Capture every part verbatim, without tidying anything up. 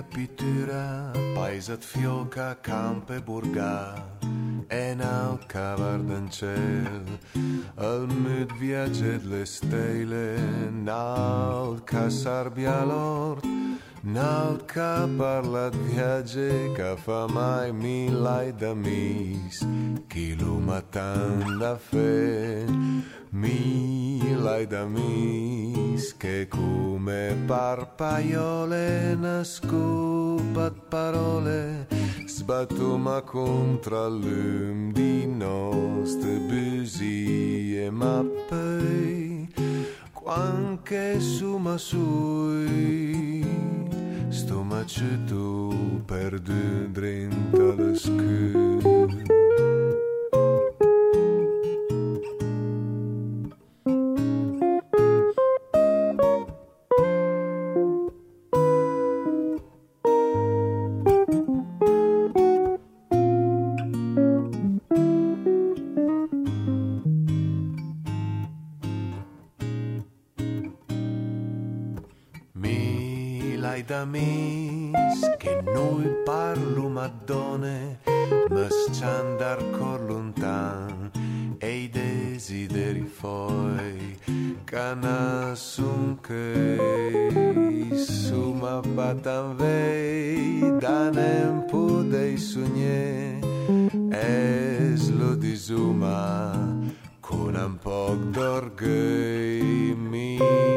pittura, paesat fioca, camp e burgar, e naut cavar d'en ciel, al mut viatget le stelle, naut ca sarbia l'ort, naut ca parlat viatge, ca fa mai milai d'amis, chi lo matan da fe, milai d'amis, che come parpaiole nascupat parole, sbattuma contra l'um di nostre busie, ma poi, quanche suma sui, sto maceto perdu drinta le scu. D'amis che noi parlo madone ma scandar cor lontan e i desideri foi cana sun che suma batan vei da nempo dei sogni es lo disuma con un po' d'orgoglio mi.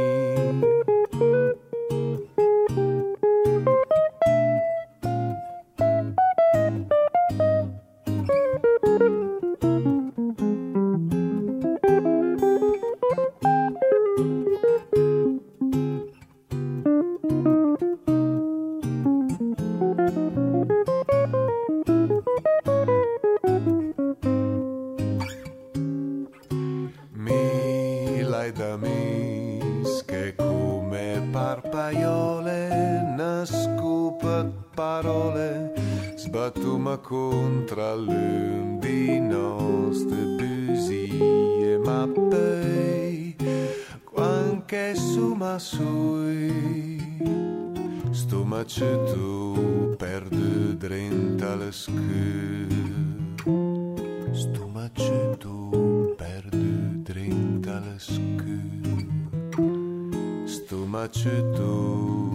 D'amis che come parpaiole nascupat parole sbattuma contra l'un di nostre busie ma poi quanche suma sui sto maceto perdu drinta le scu sto maceto perdu drinta le scu sto maceto